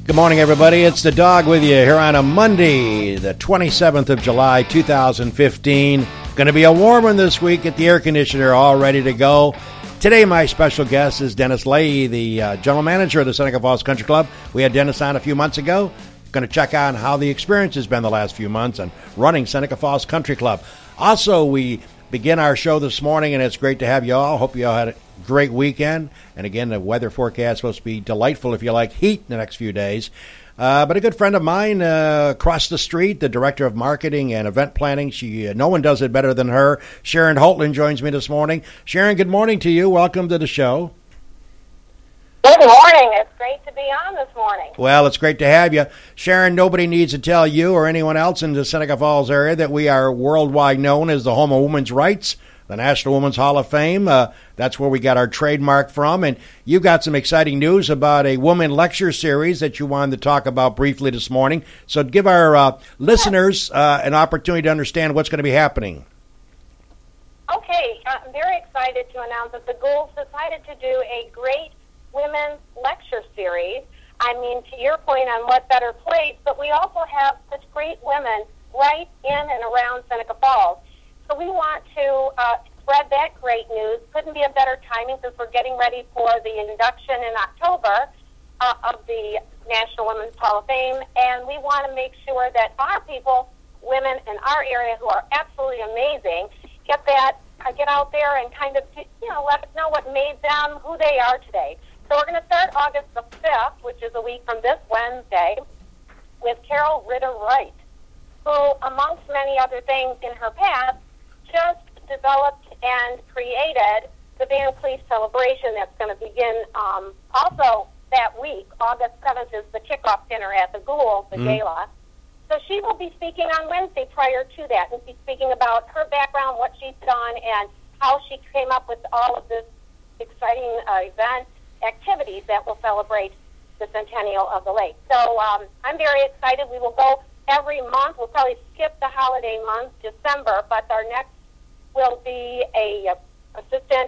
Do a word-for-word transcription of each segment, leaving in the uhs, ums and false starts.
Good morning, everybody. It's the Dog with you here on a Monday, the twenty-seventh of July, two thousand fifteen. Going to be a warm one this week. Get the air conditioner all ready to go. Today, my special guest is Dennis Leahy, the uh, general manager of the Seneca Falls Country Club. We had Dennis on a few months ago. Going to check on how the experience has been the last few months and running Seneca Falls Country Club. Also, we begin our show this morning, and it's great to have you all. Hope you all had a great weekend. And again, the weather forecast is supposed to be delightful if you like heat in the next few days. Uh, but a good friend of mine uh, across the street, the director of marketing and event planning, she uh, no one does it better than her. Sharon Holtland joins me this morning. Sharon, good morning to you. Welcome to the show. Good morning. It's great to be on this morning. Well, it's great to have you. Sharon, nobody needs to tell you or anyone else in the Seneca Falls area that we are worldwide known as the home of women's rights, the National Women's Hall of Fame. Uh, that's where we got our trademark from. And you got some exciting news about a woman lecture series that you wanted to talk about briefly this morning. So give our uh, listeners uh, an opportunity to understand what's going to be happening. Okay. I'm very excited to announce that the Goulds decided to do a great women's lecture series. I mean, to your point on what better place, but we also have such great women right in and around Seneca Falls. So we want to uh, spread that great news. Couldn't be a better timing since we're getting ready for the induction in October uh, of the National Women's Hall of Fame, and we want to make sure that our people, women in our area who are absolutely amazing, get that, uh, get out there and kind of, you know, let us know what made them who they are today. So we're going to start August the fifth, which is a week from this Wednesday, with Carol Ritter Wright, who, amongst many other things in her past, just developed and created the Van Cleef celebration that's going to begin um, also that week. August seventh is the kickoff dinner at the Goulds, the mm. gala. So she will be speaking on Wednesday prior to that, and be speaking about her background, what she's done, and how she came up with all of this exciting uh, event activities that will celebrate the centennial of the lake. So um, I'm very excited. We will go every month. We'll probably skip the holiday month, December, but our next will be a, a assistant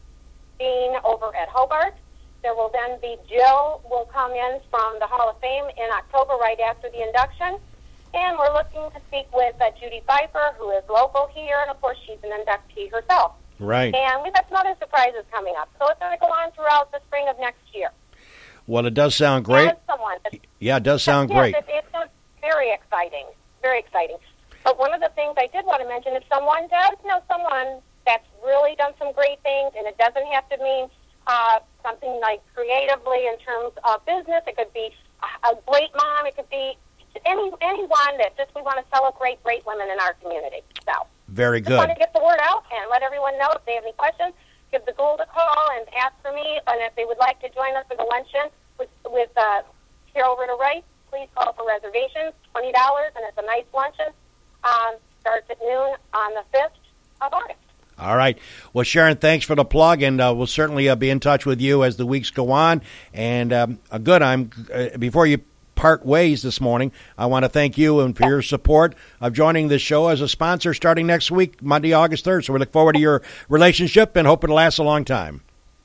dean over at Hobart. There will then be Jill will come in from the Hall of Fame in October right after the induction. And we're looking to speak with uh, Judy Pfeiffer, who is local here, and of course she's an inductee herself. Right. And we've got some other surprises coming up. So it's going to go on throughout the spring of next year. Well, it does sound great. And someone, yeah, it does sound yes, great. It, it's very exciting. Very exciting. But one of the things I did want to mention, if someone does know someone that's really done some great things, and it doesn't have to mean uh, something like creatively in terms of business, it could be a great mom, it could be any anyone that just we want to celebrate great women in our community. So very good. Just want to get the word out and let everyone know if they have any questions. Give the Gould a call and ask for me, and if they would like to join us for the luncheon with with uh, Carol Ritter Wright, please call for reservations. Twenty dollars, and it's a nice luncheon. Um, starts at noon on the fifth of August. All right. Well, Sharon, thanks for the plug, and uh, we'll certainly uh, be in touch with you as the weeks go on. And um, uh, good, I'm uh, before you part ways this morning, I want to thank you and for your support of joining this show as a sponsor starting next week, Monday, August third. So we look forward to your relationship and hope it lasts a long time.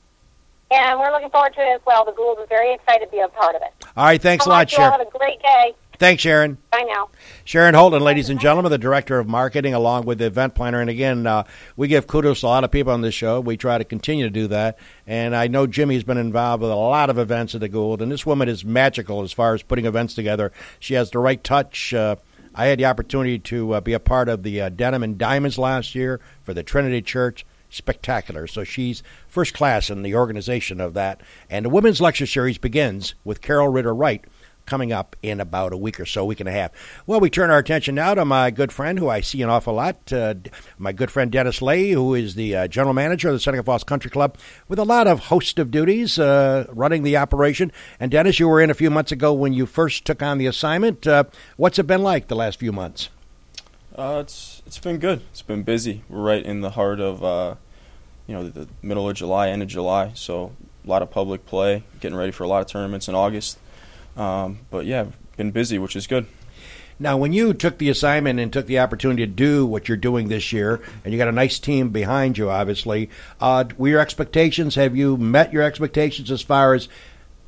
And we're looking forward to it as well. The Goulds are very excited to be a part of it. All right. Thanks so a lot, you Sharon. Have a great day. Thanks, Sharon. Bye now. Sharon Holden, ladies and gentlemen, the Director of Marketing, along with the event planner. And again, uh, we give kudos to a lot of people on this show. We try to continue to do that. And I know Jimmy's been involved with a lot of events at the Gould. And this woman is magical as far as putting events together. She has the right touch. Uh, I had the opportunity to uh, be a part of the uh, Denim and Diamonds last year for the Trinity Church. Spectacular. So she's first class in the organization of that. And the Women's Lecture Series begins with Carol Ritter Wright coming up in about a week or so, week and a half. Well, we turn our attention now to my good friend, who I see an awful lot, uh, my good friend Dennis Leahy, who is the uh, general manager of the Seneca Falls Country Club, with a lot of host of duties, uh, running the operation. And Dennis, you were in a few months ago when you first took on the assignment. Uh, what's it been like the last few months? Uh, it's it's been good. It's been busy. We're right in the heart of, uh, you know, the, the middle of July, end of July, so a lot of public play, getting ready for a lot of tournaments in August. Um, but, yeah, been busy, which is good. Now, when you took the assignment and took the opportunity to do what you're doing this year, and you got a nice team behind you, obviously, uh, were your expectations, have you met your expectations as far as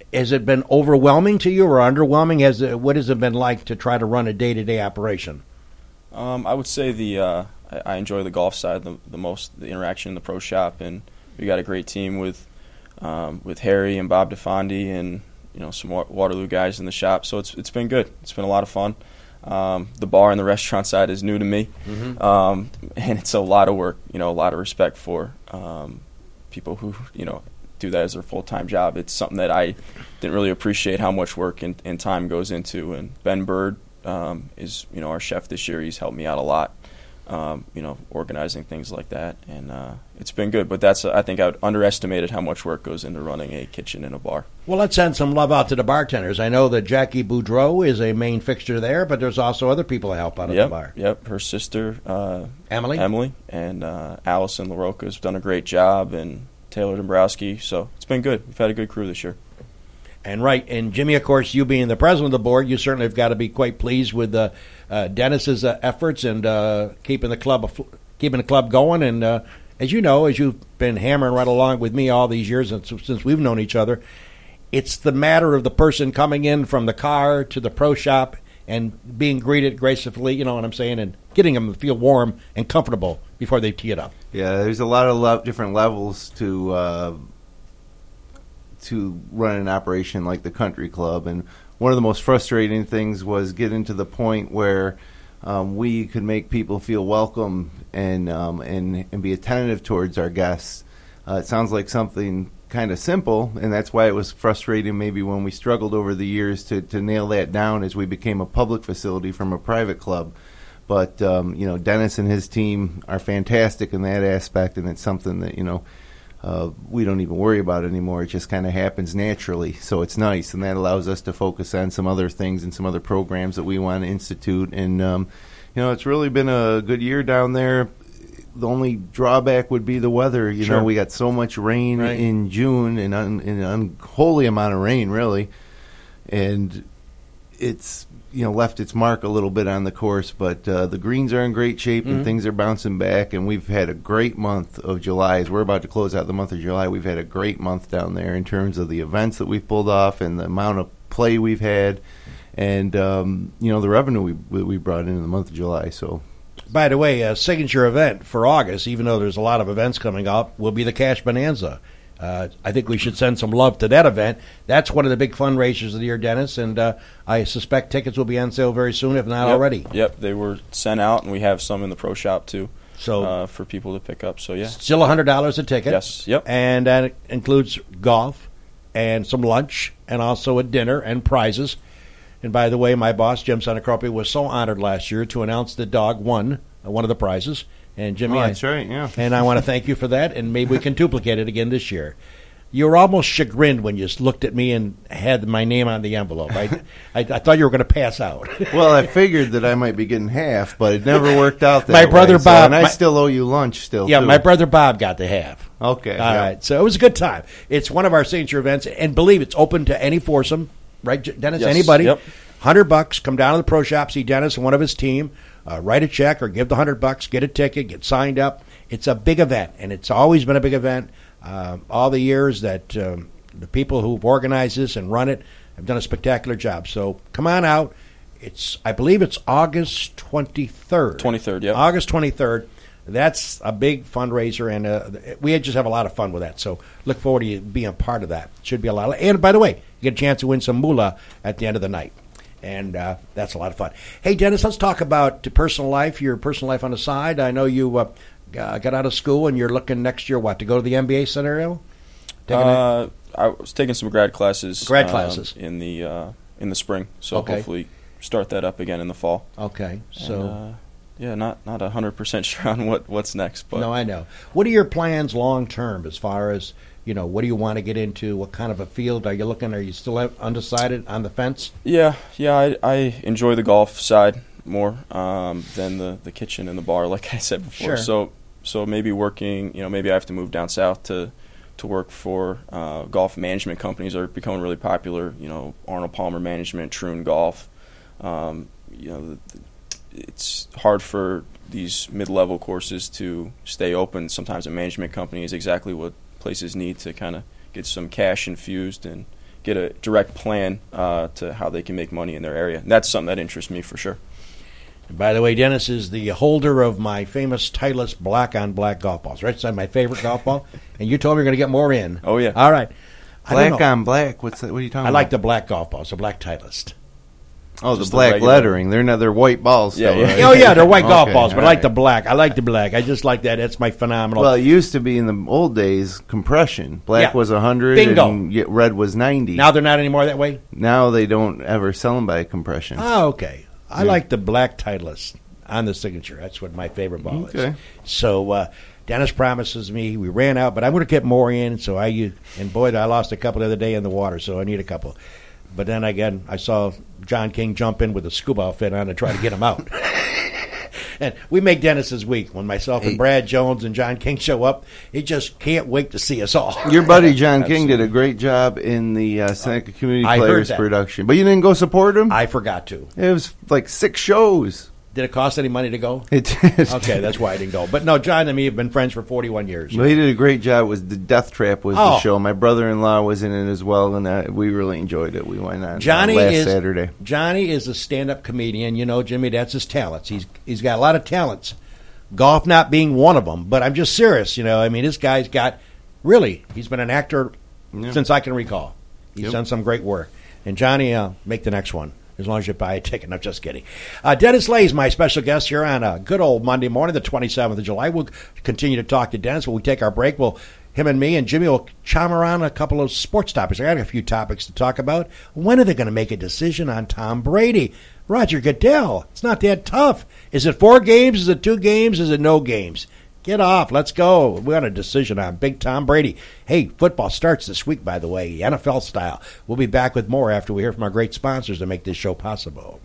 has it been overwhelming to you or underwhelming? Has it, what has it been like to try to run a day-to-day operation? Um, I would say the uh, I, I enjoy the golf side the, the most, the interaction in the pro shop, and we got a great team with um, with Harry and Bob DeFondi and you know some Waterloo guys in the shop. So it's it's been good. It's been a lot of fun. Um, the bar and the restaurant side is new to me, mm-hmm. um, and it's a lot of work. You know, a lot of respect for um, people who you know do that as their full time job. It's something that I didn't really appreciate how much work and, and time goes into. And Ben Bird um, is you know our chef this year. He's helped me out a lot. Um, you know, organizing things like that, and uh, it's been good. But that's, I think, I underestimated how much work goes into running a kitchen in a bar. Well, let's send some love out to the bartenders. I know that Jackie Boudreau is a main fixture there, but there's also other people that help out at yep, the bar. Yep, her sister, uh, Emily, Emily, and uh, Allison LaRocca has done a great job, and Taylor Dombrowski. So it's been good. We've had a good crew this year. And right, and Jimmy, of course, you being the president of the board, you certainly have got to be quite pleased with uh, uh, Dennis's uh, efforts and uh, keeping the club keeping the club going. And uh, as you know, as you've been hammering right along with me all these years since, since we've known each other, it's the matter of the person coming in from the car to the pro shop and being greeted gracefully, you know what I'm saying, and getting them to feel warm and comfortable before they tee it up. Yeah, there's a lot of le- different levels to. Uh to run an operation like the country club, and one of the most frustrating things was getting to the point where um, we could make people feel welcome and um, and and be attentive towards our guests. Uh, it sounds like something kind of simple, and that's why it was frustrating maybe when we struggled over the years to, to nail that down as we became a public facility from a private club. But um, you know, Dennis and his team are fantastic in that aspect, and it's something that you know. Uh, we don't even worry about it anymore. It just kind of happens naturally, so it's nice, and that allows us to focus on some other things and some other programs that we want to institute. And um, you know, it's really been a good year down there. The only drawback would be the weather. You sure. know, we got so much rain right. in June, and un- an unholy amount of rain, really, and it's you know left its mark a little bit on the course. But uh, the greens are in great shape, mm-hmm. and things are bouncing back. And we've had a great month of July. As we're about to close out the month of July, we've had a great month down there in terms of the events that we've pulled off and the amount of play we've had, and um, you know the revenue we we brought in in the month of July. So. By the way, a signature event for August, even though there's a lot of events coming up, will be the Cash Bonanza. Uh, I think we should send some love to that event. That's one of the big fundraisers of the year, Dennis, and uh, I suspect tickets will be on sale very soon, if not yep. already. Yep, they were sent out, and we have some in the pro shop, too, so uh, for people to pick up. So, yeah. Still one hundred dollars a ticket. Yes, yep. And that includes golf and some lunch and also a dinner and prizes. And by the way, my boss, Jim Sanacropi, was so honored last year to announce the dog won uh, one of the prizes. And Jimmy, oh, that's I, right, yeah. And I want to thank you for that, and maybe we can duplicate it again this year. You were almost chagrined when you looked at me and had my name on the envelope. I, I, I thought you were going to pass out. Well, I figured that I might be getting half, but it never worked out that my way. brother so, Bob, and I my, still owe you lunch still, Yeah, too. my brother Bob got the half. Okay. All yeah. right, so it was a good time. It's one of our signature events, and believe it's open to any foursome, right, Dennis? Yes. Anybody? Yep. one hundred bucks, come down to the pro shop, see Dennis and one of his team, uh, write a check or give the one hundred bucks, get a ticket, get signed up. It's a big event, and it's always been a big event. Uh, all the years that um, the people who've organized this and run it have done a spectacular job. So come on out. It's I believe it's August twenty-third. twenty-third, yeah. August twenty-third. That's a big fundraiser, and uh, we just have a lot of fun with that. So look forward to you being a part of that. Should be a lot of, and by the way, you get a chance to win some moolah at the end of the night. And uh, that's a lot of fun. Hey, Dennis, let's talk about personal life, your personal life on the side. I know you uh, got out of school and you're looking next year, what, to go to the M B A scenario? Uh, I was taking some grad classes. Grad classes. Um, in the uh, in the spring, so okay. hopefully start that up again in the fall. Okay, so... And, uh, yeah, not not one hundred percent sure on what, what's next. But no, I know. What are your plans long term as far as, you know, what do you want to get into? What kind of a field are you looking? Are you still undecided, on the fence? Yeah, yeah, I, I enjoy the golf side more um, than the, the kitchen and the bar, like I said before. Sure. So so maybe working, you know, maybe I have to move down south to to work for uh, golf management companies that are becoming really popular. You know, Arnold Palmer Management, Troon Golf. Um, you know, the, the, it's hard for these mid-level courses to stay open. Sometimes a management company is exactly what places need to kind of get some cash infused and get a direct plan uh, to how they can make money in their area. And that's something that interests me for sure. And by the way, Dennis is the holder of my famous Titleist black-on-black golf balls. Right, it's my favorite golf ball, and you told me you're going to get more in. Oh, yeah. All right. Black on black. What's that? What are you talking I about? I like the black golf balls, the black Titleist. Oh, the Just the black regular- lettering. They're not. They're white balls. Yeah, Still, yeah. right? Oh, yeah, they're white golf Okay, balls, but I all like right. the black. I like the black. I just like that. It's my phenomenal. Well, it used to be in the old days compression. Black Yeah. was a hundred, Bingo. and yet red was ninety. now they're not anymore that way? Now they don't ever sell them by compression. Oh, okay. I Yeah. like the black Titleist on the signature. That's what my favorite ball Okay. is. So uh, Dennis promises me we ran out, but I'm going to get more in. So I u- and boy, I lost a couple the other day in the water, so I need a couple. But then again, I saw John King jump in with a scuba outfit on to try to get him out. And we make Dennis's week when myself and Hey. Brad Jones and John King show up. He just can't wait to see us all. Your buddy John King did a great job in the uh, Seneca Community I heard Players that. production, but you didn't go support him. I forgot to. It was like six shows. Did it cost any money to go? It did. Okay, that's why I didn't go. But no, John and me have been friends for forty-one years. Well, he did a great job. It was the Death Trap was Oh. the show. My brother-in-law was in it as well, and uh, we really enjoyed it. We went on Johnny uh, last is Saturday. Johnny is a stand-up comedian. You know, Jimmy, that's his talents. He's he's got a lot of talents. Golf not being one of them. But I'm just serious. You know, I mean, this guy's got really. He's been an actor Yeah. since I can recall. He's Yep. done some great work. And Johnny, uh, make the next one. As long as you buy a ticket. I'm just kidding. Uh, Dennis Lay is my special guest here on a good old Monday morning, the twenty-seventh of July. We'll continue to talk to Dennis. When we take our break, we'll him and me and Jimmy will chime around a couple of sports topics. I got a few topics to talk about. When are they going to make a decision on Tom Brady? Roger Goodell. It's not that tough. Is it four games? Is it two games? Is it no games? Get off. Let's go. We got a decision on Big Tom Brady. Hey, football starts this week, by the way, N F L style. We'll be back with more after we hear from our great sponsors that make this show possible.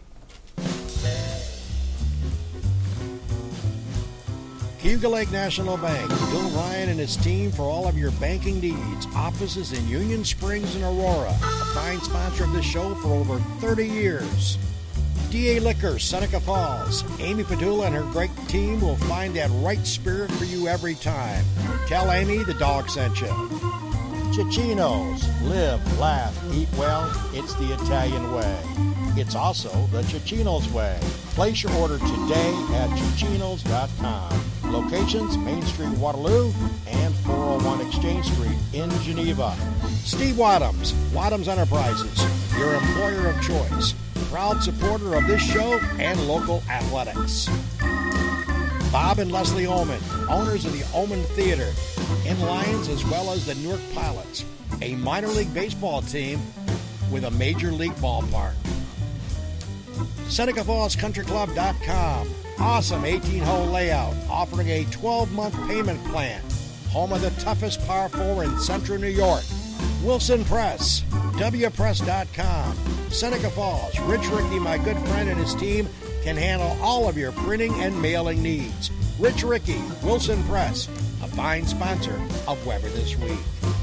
Cayuga Lake National Bank. Bill Ryan and his team for all of your banking needs. Offices in Union Springs and Aurora. A fine sponsor of this show for over thirty years. D A Liquor, Seneca Falls. Amy Padula and her great team will find that right spirit for you every time. Tell Amy the dog sent you. Cicino's. Live, laugh, eat well. It's the Italian way. It's also the Cicino's way. Place your order today at Cicinos dot com. Locations, Main Street, Waterloo, and four oh one Exchange Street in Geneva. Steve Wadhams, Wadhams Enterprises, your employer of choice. Proud supporter of this show and local athletics. Bob and Leslie Oman, owners of the Oman Theater in Lyons, as well as the Newark Pilots, a minor league baseball team with a major league ballpark. Seneca Falls Country Club dot com, awesome eighteen-hole layout, offering a twelve-month payment plan. Home of the toughest par four in Central New York. Wilson Press, W Press dot com, Seneca Falls. Rich Rickey, my good friend, and his team can handle all of your printing and mailing needs. Rich Rickey, Wilson Press, a fine sponsor of Weber This Week.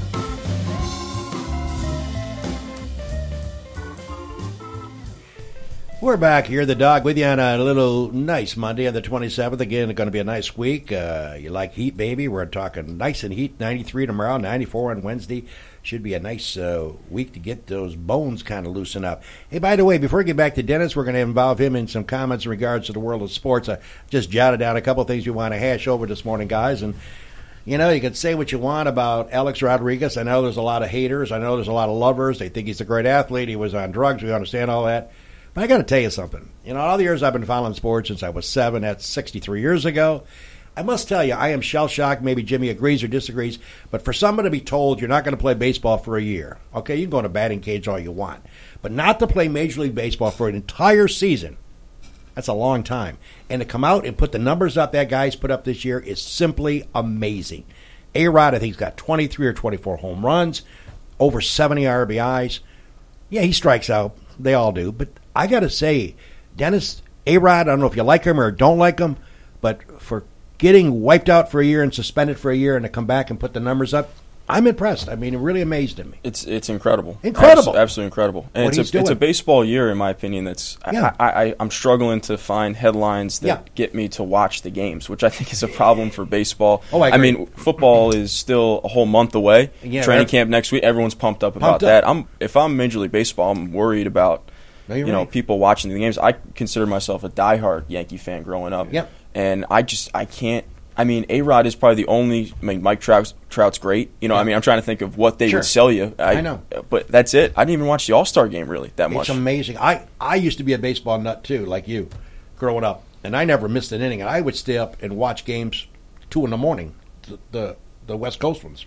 We're back here, the dog, with you on a little nice Monday on the twenty-seventh. Again, it's going to be a nice week. Uh, you like heat, baby? We're talking nice and heat, ninety-three tomorrow, ninety-four on Wednesday. Should be a nice uh, week to get those bones kind of loosen up. Hey, by the way, before we get back to Dennis, we're going to involve him in some comments in regards to the world of sports. I just jotted down a couple of things we want to hash over this morning, guys. And, you know, you can say what you want about Alex Rodriguez. I know there's a lot of haters. I know there's a lot of lovers. They think he's a great athlete. He was on drugs. We understand all that. But I got to tell you something. You know, all the years I've been following sports since I was seven, that's sixty-three years ago. I must tell you, I am shell-shocked. Maybe Jimmy agrees or disagrees. But for someone to be told you're not going to play baseball for a year, okay, you can go in a batting cage all you want. But not to play Major League Baseball for an entire season, that's a long time. And to come out and put the numbers up that guy's put up this year is simply amazing. A-Rod, I think, he's got twenty-three or twenty-four home runs, over seventy R B Is. Yeah, he strikes out. They all do. But I got to say, Dennis, A-Rod, I don't know if you like him or don't like him, but for getting wiped out for a year and suspended for a year and to come back and put the numbers up, I'm impressed. I mean, it really amazed me. It's it's incredible, incredible, Abs- absolutely incredible. And what it's he's a it's a doing. baseball year, in my opinion. That's Yeah. I, I I'm struggling to find headlines that Yeah. get me to watch the games, which I think is a problem for baseball. Oh, I agree. mean, football is still a whole month away. Yeah, Training right. camp next week. Everyone's pumped up about Pumped up. that. I'm if I'm Major League Baseball, I'm worried about No, you you're know right. people watching the games. I consider myself a diehard Yankee fan growing up. Yep. And I just I can't. I mean, A-Rod is probably the only. I mean, Mike Trout's, Trout's great. You know, Yeah. I mean, I'm trying to think of what they Sure. would sell you. I know. but that's it. I didn't even watch the All-Star game really that much. It's amazing. I, I used to be a baseball nut too, like you, growing up, and I never missed an inning. And I would stay up and watch games two in the morning, the the, the West Coast ones.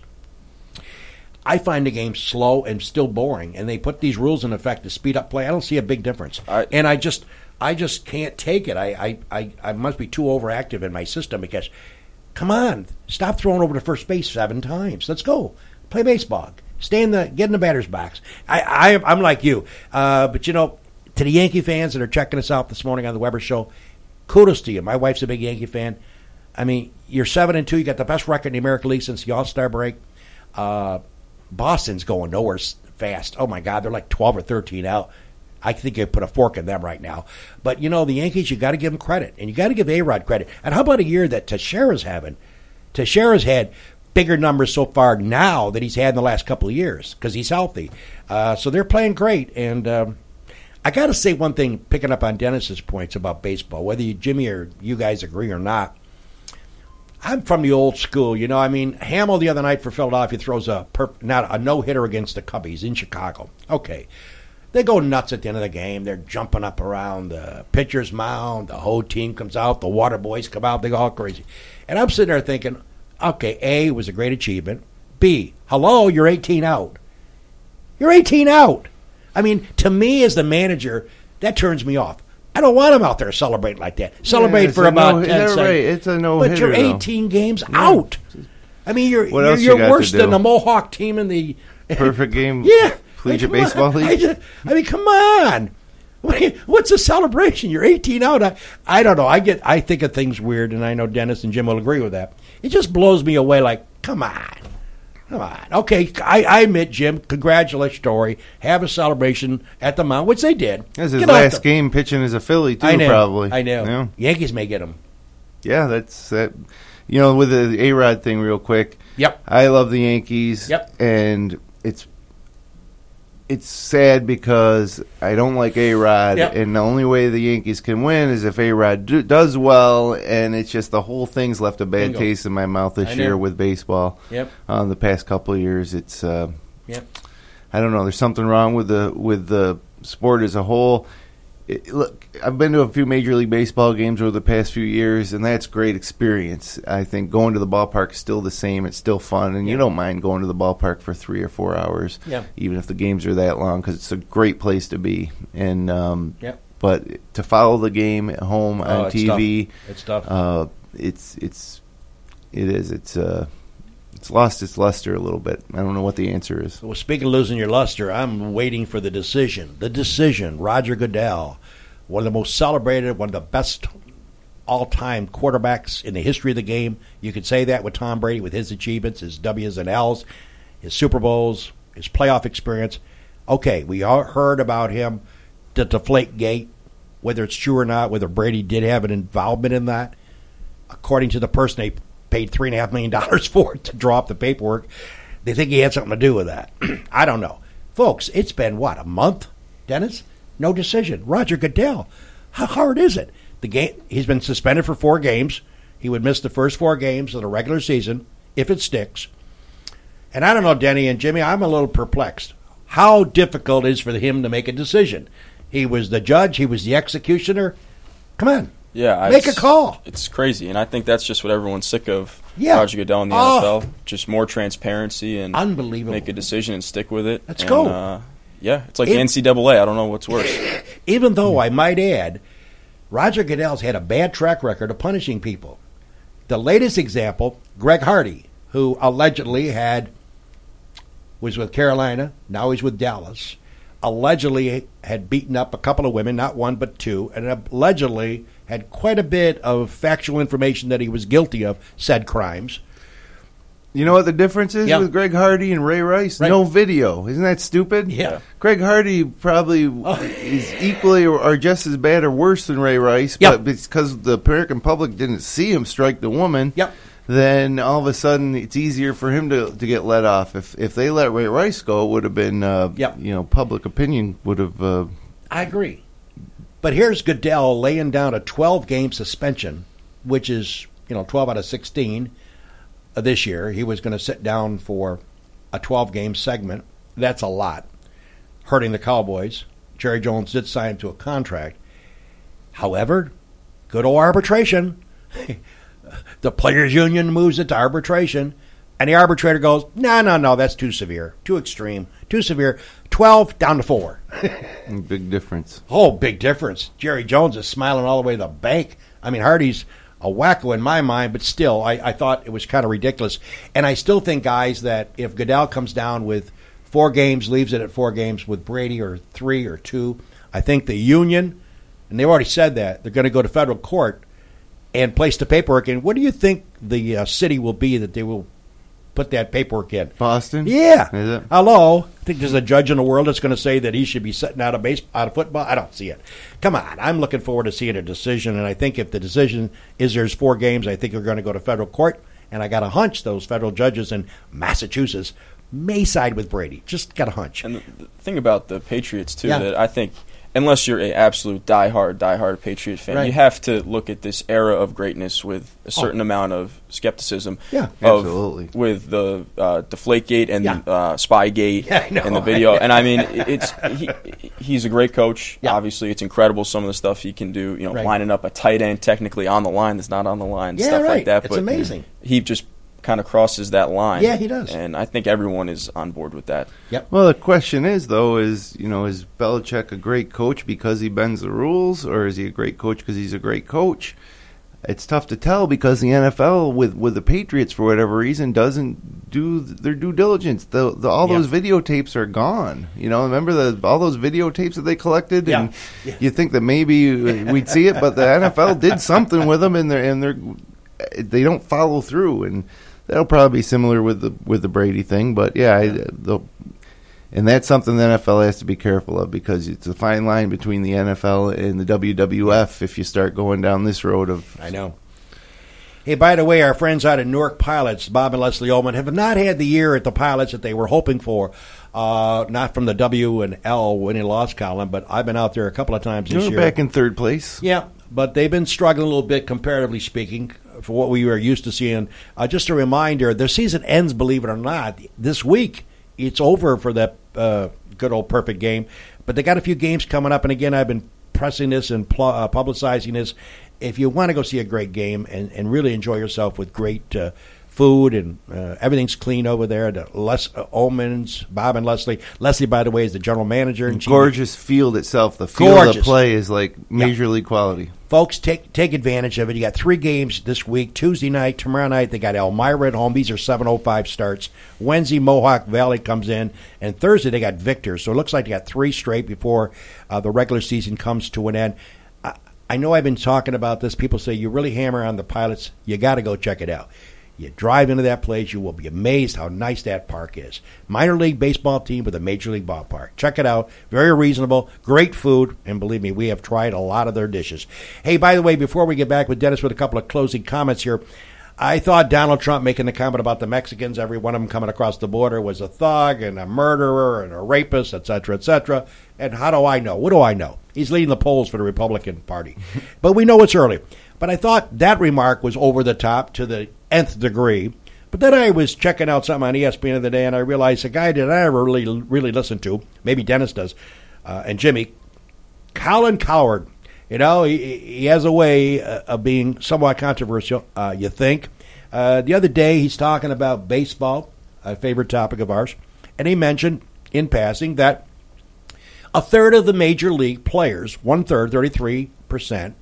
I find the game slow and still boring, and they put these rules in effect to speed up play. I don't see a big difference, I- and I just I just can't take it. I, I, I, I must be too overactive in my system because, come on, stop throwing over to first base seven times. Let's go play baseball. Stay in the get in the batter's box. I, I I'm like you, uh, but you know, to the Yankee fans that are checking us out this morning on the Weber Show, kudos to you. My wife's a big Yankee fan. I mean, you're seven and two. You got the best record in the American League since the All Star break. Uh, Boston's going nowhere s- fast. Oh my God, they're like twelve or thirteen out. I think you put a fork in them right now. But you know, the Yankees, you got to give them credit, and you got to give A-Rod credit. And how about a year that Teixeira's having? Teixeira's had bigger numbers so far now than he's had in the last couple of years because he's healthy. Uh, so they're playing great. And um, I got to say one thing, picking up on Dennis's points about baseball, whether you, Jimmy or you guys agree or not. I'm from the old school, you know. I mean, Hamill the other night for Philadelphia throws a perp, not a no hitter against the Cubbies in Chicago. Okay, they go nuts at the end of the game. They're jumping up around the pitcher's mound. The whole team comes out. The water boys come out. They go all crazy. And I'm sitting there thinking, okay, A, was a great achievement. B, hello, you're eighteen out. You're eighteen out. I mean, to me as the manager, that turns me off. I don't want them out there celebrating like that. Celebrate Yeah, it's for a about no- ten they're seconds. right. It's a no But hitter, you're though. eighteen games out. I mean, you're What you're, else you you're got worse to than do? the Mohawk team in the Perfect game. yeah, Collegiate I mean, Baseball come on. League? I, just, I mean, come on. What do you- What's a celebration? You're eighteen out. I, I don't know. I get. I think of things weird, and I know Dennis and Jim will agree with that. It just blows me away. Like, come on, come on. Okay, I, I admit, Jim. Congratulatory. Have a celebration at the mound, which they did. That's his Get off last the- game pitching as a Philly, too, I know. probably. I know. Yeah. Yankees may get him. Yeah, that's that. You know, with the A-Rod thing, real quick. Yep. I love the Yankees. Yep. And it's it's sad because I don't like A-Rod, Yep. and the only way the Yankees can win is if A-Rod do, does well, and it's just the whole thing's left a bad Bingo. taste in my mouth this I year know. with baseball. Yep. Um, the past couple of years, it's uh, Yep. I don't know. There's something wrong with the with the sport as a whole. It, look, I've been to a few Major League Baseball games over the past few years, and that's great experience. I think going to the ballpark is still the same. It's still fun, and you Yeah. don't mind going to the ballpark for three or four hours, Yeah. even if the games are that long, because it's a great place to be. And um, Yep. but to follow the game at home Oh, on it's T V, tough. It's tough. uh, it's it's it is it's uh, it's lost its luster a little bit. I don't know what the answer is. Well, speaking of losing your luster, I'm waiting for the decision. The decision. Roger Goodell, one of the most celebrated, one of the best all-time quarterbacks in the history of the game. You could say that with Tom Brady, with his achievements, his W's and L's, his Super Bowls, his playoff experience. Okay, we all heard about him, the Deflate Gate, whether it's true or not, whether Brady did have an involvement in that. According to the person they paid three and a half million dollars for to draw up the paperwork, they think he had something to do with that. I don't know. Folks, it's been, what, a month, Dennis? No decision. Roger Goodell. How hard is it? The game. He's been suspended for four games. He would miss the first four games of the regular season if it sticks. And I don't know, Denny and Jimmy, I'm a little perplexed. How difficult it is for him to make a decision? He was the judge. He was the executioner. Come on. Yeah, Make a it's- call. It's crazy, and I think that's just what everyone's sick of. Yeah. Roger Goodell in the Oh. N F L, just more transparency and Unbelievable. make a decision and stick with it. Let's And, go. Uh, yeah, it's like It- the N C double A. I don't know what's worse. Even though I might add, Roger Goodell's had a bad track record of punishing people. The latest example, Greg Hardy, who allegedly had was with Carolina, now he's with Dallas, allegedly had beaten up a couple of women, not one but two, and allegedly had quite a bit of factual information that he was guilty of said crimes. You know what the difference is Yeah. with Greg Hardy and Ray Rice? Right. No video. Isn't that stupid? Yeah. Greg Hardy probably is equally or, or just as bad or worse than Ray Rice, Yep. but because the American public didn't see him strike the woman, Yep. then all of a sudden it's easier for him to, to get let off. If if they let Ray Rice go, it would have been, uh, Yep. you know, public opinion would have. Uh, I agree. But here's Goodell laying down a twelve-game suspension, which is, you know, twelve out of sixteen this year. He was going to sit down for a twelve-game segment. That's a lot, hurting the Cowboys. Jerry Jones did sign him to a contract. However, good old arbitration. The players' union moves it to arbitration, and the arbitrator goes, no, no, no, that's too severe, too extreme, too severe. twelve down to four. big difference. Oh, big difference. Jerry Jones is smiling all the way to the bank. I mean, Hardy's a wacko in my mind, but still, I, I thought it was kind of ridiculous. And I still think, guys, that if Goodell comes down with four games, leaves it at four games with Brady, or three or two, I think the union, and they've already said that, they're going to go to federal court and place the paperwork in. What do you think the uh, city will be that they will put that paperwork in? Boston? Yeah. Is it? Hello. I think there's a judge in the world that's going to say that he should be sitting out of base out of football. I don't see it. Come on. I'm looking forward to seeing a decision, and I think if the decision is there's four games, I think they're going to go to federal court, and I got a hunch those federal judges in Massachusetts may side with Brady. Just got a hunch. And the, the thing about the Patriots, too, Yeah. that I think, unless you're an absolute diehard, diehard Patriot fan, Right. you have to look at this era of greatness with a certain Oh. amount of skepticism. Yeah. of, Absolutely. With the uh, Deflategate and Yeah. uh, Spygate Yeah, I know. and the video. And, I mean, it's he, he's a great coach. Yeah. Obviously, it's incredible some of the stuff he can do, you know, Right. lining up a tight end technically on the line that's not on the line, Yeah, stuff right. like that. It's But amazing. He just kind of crosses that line. Yeah, he does. And I think everyone is on board with that. Yep. Well, the question is, though, is, you know, is Belichick a great coach because he bends the rules, or is he a great coach because he's a great coach? It's tough to tell because the N F L, with, with the Patriots, for whatever reason, doesn't do their due diligence. The, the, all Yeah. those videotapes are gone. You know, remember the all those videotapes that they collected? Yeah. And Yeah. you think that maybe we'd see it, but the N F L did something with them, and they're, and they're, they don't follow through. And that'll probably be similar with the with the Brady thing, but yeah, I, the, and that's something the N F L has to be careful of because it's a fine line between the N F L and the W W F if you start going down this road of. I know. Hey, by the way, our friends out at Newark Pilots, Bob and Leslie Ullman, have not had the year at the Pilots that they were hoping for. Uh, not from the W and L winning loss column, but I've been out there a couple of times this You're year. back in third place. Yeah, but they've been struggling a little bit, comparatively speaking, for what we were used to seeing. Uh, just a reminder, their season ends, believe it or not, this week. It's over for that uh, good old perfect game. But they got a few games coming up, and again, I've been pressing this and pl- uh, publicizing this. If you want to go see a great game and, and really enjoy yourself with great uh, food and uh, everything's clean over there, the Les uh, Ullmans, Bob and Leslie. Leslie, by the way, is the general manager. And she- Gorgeous field itself. The field of Gorgeous. play is like major league quality. Folks, take take advantage of it. You got three games this week. Tuesday night, tomorrow night, they got Elmira at home. These are seven oh five starts. Wednesday, Mohawk Valley comes in. And Thursday, they got Victor. So it looks like they got three straight before uh, the regular season comes to an end. I, I know I've been talking about this. People say you really hammer on the Pilots. You got to go check it out. You drive into that place, you will be amazed how nice that park is. Minor league baseball team with a major league ballpark. Check it out. Very reasonable. Great food. And believe me, we have tried a lot of their dishes. Hey, by the way, before we get back with Dennis with a couple of closing comments here, I thought Donald Trump making the comment about the Mexicans, every one of them coming across the border, was a thug and a murderer and a rapist, et cetera, et cetera. And how do I know? What do I know? He's leading the polls for the Republican Party. But we know it's early. But I thought that remark was over the top to the nth degree. But then I was checking out something on E S P N the other day, and I realized a guy that I never really, really listened to, maybe Dennis does, uh, and Jimmy, Colin Cowherd. You know, he, he has a way uh, of being somewhat controversial, uh, you think. Uh, the other day, he's talking about baseball, a favorite topic of ours, and he mentioned in passing that a third of the major league players, one-third, thirty-three percent,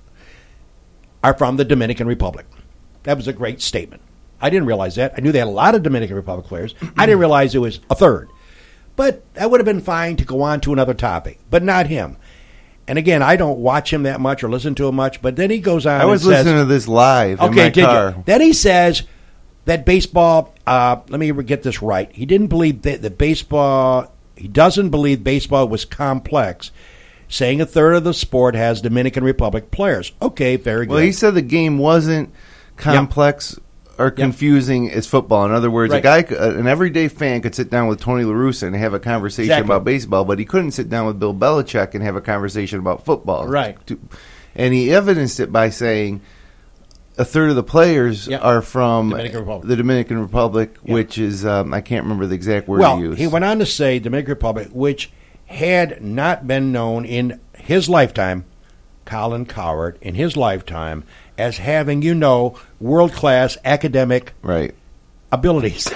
are from the Dominican Republic. That was a great statement. I didn't realize that. I knew they had a lot of Dominican Republic players. I didn't realize it was a third. But that would have been fine to go on to another topic, but not him. And again, I don't watch him that much or listen to him much, but then he goes on I was and says, listening to this live in okay, my did car. you? Then he says that baseball, uh, let me get this right. He didn't believe that the baseball, he doesn't believe baseball was complex, saying a third of the sport has Dominican Republic players. Okay, very good. Well, he said the game wasn't complex yep. or confusing yep. as football. In other words, right. a guy, an everyday fan could sit down with Tony La Russa and have a conversation exactly. about baseball, but he couldn't sit down with Bill Belichick and have a conversation about football. Right. And he evidenced it by saying a third of the players yep. are from Dominican the Dominican Republic, yep. which is, um, I can't remember the exact word well, he used. He went on to say Dominican Republic, which had not been known in his lifetime, Colin Cowherd, in his lifetime, as having, you know, world-class academic right. abilities.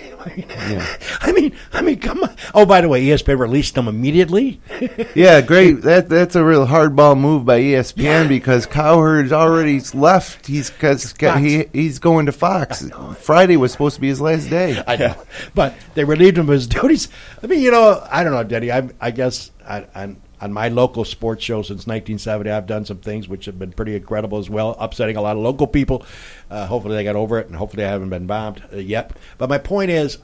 yeah. I mean, I mean, come on. Oh, by the way, E S P N released them immediately. yeah, great. That that's a real hardball move by E S P N yeah. because Cowherd's already left. He's cause, he he's going to Fox. Friday was supposed to be his last day. I know, but they relieved him of his duties. I mean, you know, I don't know, Denny. I I guess I, I on my local sports show since nineteen seventy, I've done some things which have been pretty incredible as well, upsetting a lot of local people. Uh, hopefully they got over it, and hopefully they haven't been bombed uh, yet. But my point is,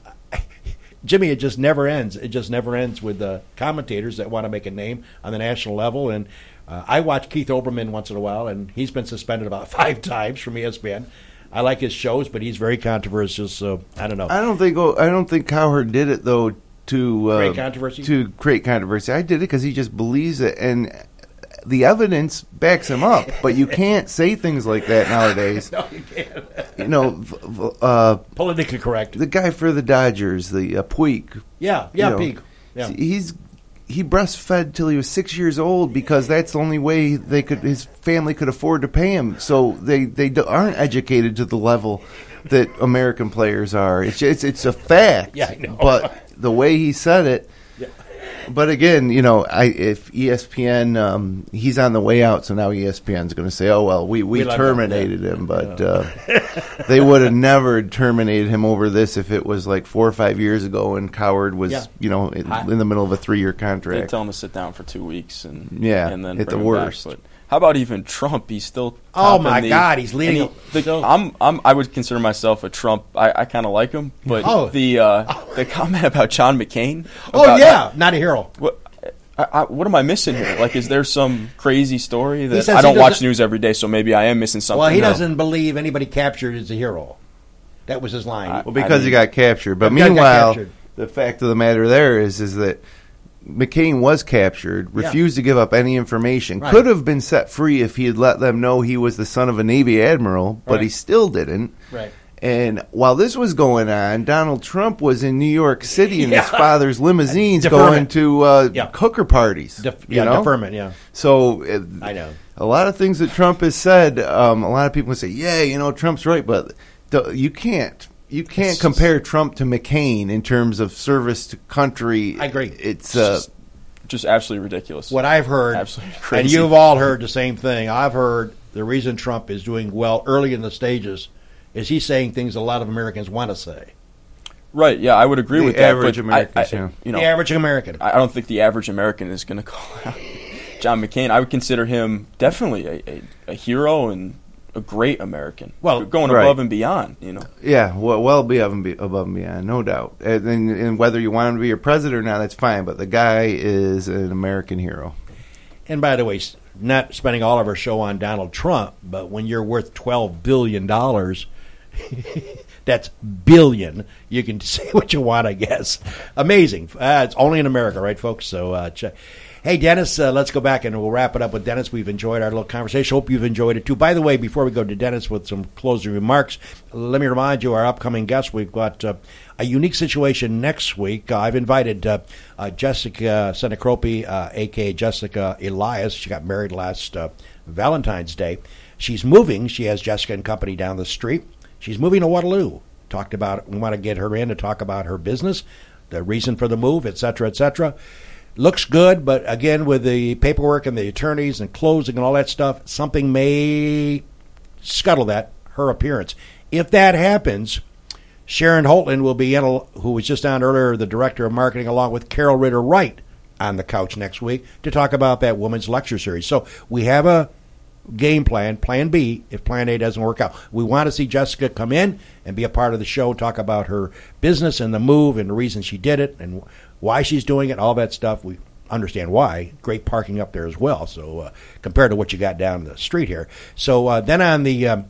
Jimmy, it just never ends. It just never ends with the commentators that want to make a name on the national level. And uh, I watch Keith Olbermann once in a while, and he's been suspended about five times from E S P N. I like his shows, but he's very controversial, so I don't know. I don't think I don't think Cowherd did it, though, to uh, create controversy. To create controversy, I did it because he just believes it, and the evidence backs him up. But you can't say things like that nowadays. No, you can't. You know, uh, politically correct. The guy for the Dodgers, the uh, Puig. Yeah, yeah, you know, Puig. Yeah. He's he breastfed till he was six years old because that's the only way they could his family could afford to pay him. So they they aren't educated to the level that American players are. It's it's it's a fact. Yeah, I know. But the way he said it. Yeah. But again, you know, I, if E S P N, um, he's on the way out, so now E S P N's going to say, "Oh well, we, we, we terminated him," but uh, they would have never terminated him over this if it was like four or five years ago and Cowherd was, yeah. you know, in, in the middle of a three-year contract. They tell him to sit down for two weeks and yeah, and then at bring the him worst. Back. But how about even Trump? He's still oh my the, God, he's leading. He, the, I'm I'm I would consider myself a Trump. I, I kind of like him, but oh. the uh, the comment about John McCain. Oh about, yeah, uh, not a hero. What? I, I, what am I missing here? Like, is there some crazy story that I don't watch news every day, so maybe I am missing something? Well, he no. doesn't believe anybody captured is a hero. That was his line. I, well, because I mean, he got captured. But because meanwhile, captured. The fact of the matter there is, is that McCain was captured, refused yeah. to give up any information, right. could have been set free if he had let them know he was the son of a Navy admiral, but right. he still didn't. Right. And while this was going on, Donald Trump was in New York City in yeah. his father's limousines Deferment. going to uh, yeah. hooker parties. Def- you yeah, know? deferment, yeah. So uh, I know. A lot of things that Trump has said, um, a lot of people say, yeah, you know, Trump's right, but the, you can't. You can't it's compare just, Trump to McCain in terms of service to country. I agree. It's uh, just, just absolutely ridiculous. What I've heard, absolutely crazy. And you've all heard the same thing. I've heard the reason Trump is doing well early in the stages is he's saying things a lot of Americans want to say. Right, yeah, I would agree the with that. Average but American, I, I, yeah. you know, the average American. I don't think the average American is going to call out John McCain. I would consider him definitely a, a, a hero and a great American. Well, going right. above and beyond, you know. Yeah, well, well above and, be, above and beyond, no doubt. And, and, and whether you want him to be your president or not, that's fine. But the guy is an American hero. And by the way, not spending all of our show on Donald Trump, but when you're worth twelve billion dollars, that's billion. You can say what you want, I guess. Amazing. Uh, it's only in America, right, folks? So, uh, check. Hey, Dennis, uh, let's go back and we'll wrap it up with Dennis. We've enjoyed our little conversation. Hope you've enjoyed it, too. By the way, before we go to Dennis with some closing remarks, let me remind you our upcoming guests. We've got uh, a unique situation next week. Uh, I've invited uh, uh, Jessica Senecropi, uh, a k a. Jessica Elias. She got married last uh, Valentine's Day. She's moving. She has Jessica and company down the street. She's moving to Waterloo. Talked about it. We want to get her in to talk about her business, the reason for the move, et cetera, et cetera. Looks good, but again, with the paperwork and the attorneys and closing and all that stuff, something may scuttle that, her appearance. If that happens, Sharon Holtland will be in, who was just on earlier, the director of marketing, along with Carol Ritter-Wright on the couch next week to talk about that women's lecture series. So we have a game plan, plan B, if plan A doesn't work out. We want to see Jessica come in and be a part of the show, talk about her business and the move and the reason she did it and why she's doing it, all that stuff. We understand why. Great parking up there as well, so uh, compared to what you got down the street here. So uh, then on the um,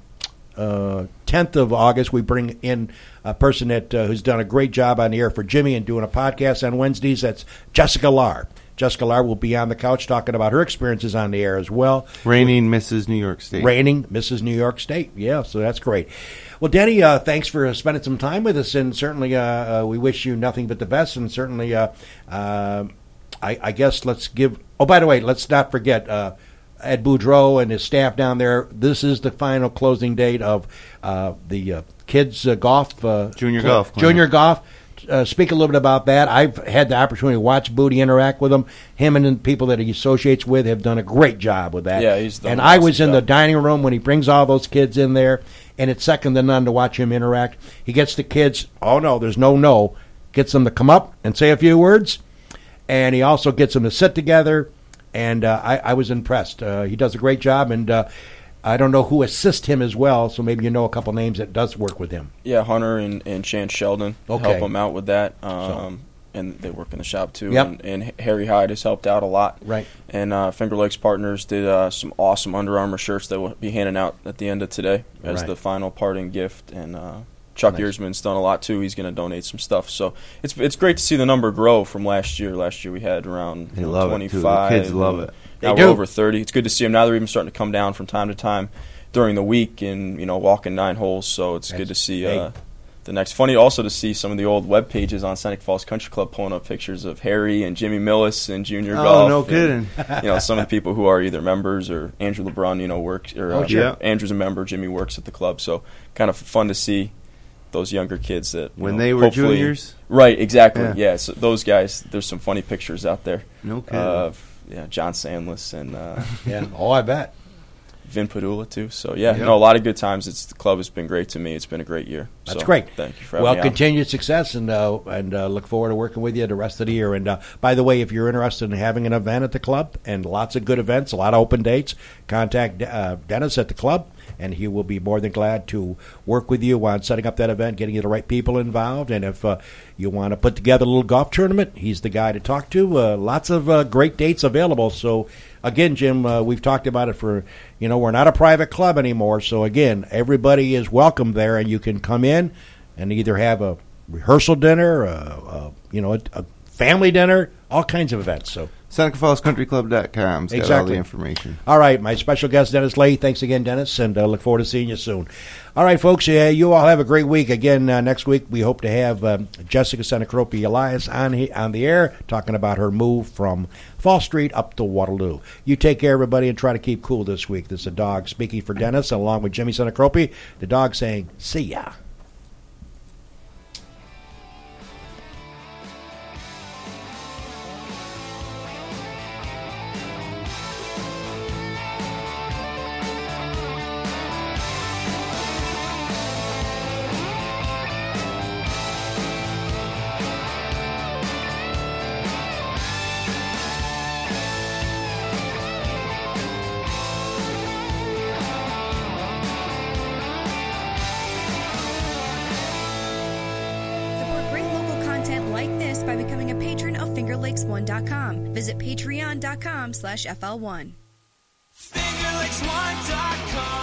uh, tenth of August, we bring in a person that uh, who's done a great job on the air for Jimmy and doing a podcast on Wednesdays. That's Jessica Lahr. Jessica Lahr will be on the couch talking about her experiences on the air as well. Reigning Missus New York State. Reigning Missus New York State. Yeah, so that's great. Well, Denny, uh, thanks for spending some time with us, and certainly uh, uh, we wish you nothing but the best, and certainly uh, uh, I, I guess let's give – oh, by the way, let's not forget uh, Ed Boudreau and his staff down there. This is the final closing date of uh, the uh, kids' uh, golf uh, – Junior cl- golf. Junior golf. Uh, speak a little bit about that. I've had the opportunity to watch Booty interact with him. Him and the people that he associates with have done a great job with that. Yeah, he's done And an I awesome was in job. the dining room when he brings all those kids in there, and it's second to none to watch him interact. He gets the kids, oh no, there's no no, gets them to come up and say a few words, and he also gets them to sit together, and uh, I, I was impressed. Uh, he does a great job, and uh, I don't know who assists him as well, so maybe you know a couple names that does work with him. Yeah, Hunter and, and Chance Sheldon Okay. help him out with that. Um, and they work in the shop too. Yep. And, and Harry Hyde has helped out a lot. Right. And uh, Finger Lakes Partners did uh, some awesome Under Armour shirts that we'll be handing out at the end of today as Right. the final parting gift. And uh, Chuck Nice. Earsman's done a lot too. He's going to donate some stuff. So it's it's great to see the number grow from last year. Last year we had around They you know, love it, too. The twenty-five. kids love and it. Now They we're do. over thirty. It's good to see them. Now they're even starting to come down from time to time during the week and, you know, walking nine holes. So it's That's good to see big. uh, the next. Funny also to see some of the old web pages on Seneca Falls Country Club pulling up pictures of Harry and Jimmy Millis and Junior Oh, Golf. no and, kidding. you know, some of the people who are either members or Andrew LeBron, you know, works. Or, Oh, uh, sure. Yeah. Andrew's a member. Jimmy works at the club. So kind of fun to see those younger kids that you When know, they were hopefully- juniors? Right, exactly. Yeah. Yeah, so those guys, there's some funny pictures out there. No kidding. Of yeah, John Sandless and uh, Yeah. Oh, I bet. Vin Padula too. So yeah, Yeah. no, a lot of good times. It's the club has been great to me. It's been a great year. That's So, great. Thank you for having Well, me on. continued success, and uh, and uh, look forward to working with you the rest of the year. And uh, by the way, if you're interested in having an event at the club and lots of good events, a lot of open dates, contact uh, Dennis at the club, and he will be more than glad to work with you on setting up that event, getting you the right people involved. And if uh, you want to put together a little golf tournament, he's the guy to talk to. Uh, lots of uh, great dates available. So again, Jim, uh, we've talked about it for, you know, we're not a private club anymore. So again, everybody is welcome there, and you can come in and either have a rehearsal dinner, a, a, you know, a, a family dinner, all kinds of events. So. Seneca Falls Country Club dot com's got all Exactly. the information. All right, my special guest, Dennis Lay. Thanks again, Dennis, and uh, look forward to seeing you soon. All right, folks, uh, you all have a great week. Again, uh, next week we hope to have um, Jessica Senecropi Elias on he, on the air talking about her move from Fall Street up to Waterloo. You take care, everybody, and try to keep cool this week. This is a dog speaking for Dennis, along with Jimmy Senecropi. The dog saying, see ya. Support great local content like this by becoming a patron of Finger Lakes one dot com. Visit patreon dot com slash F L one. Finger Lakes one dot com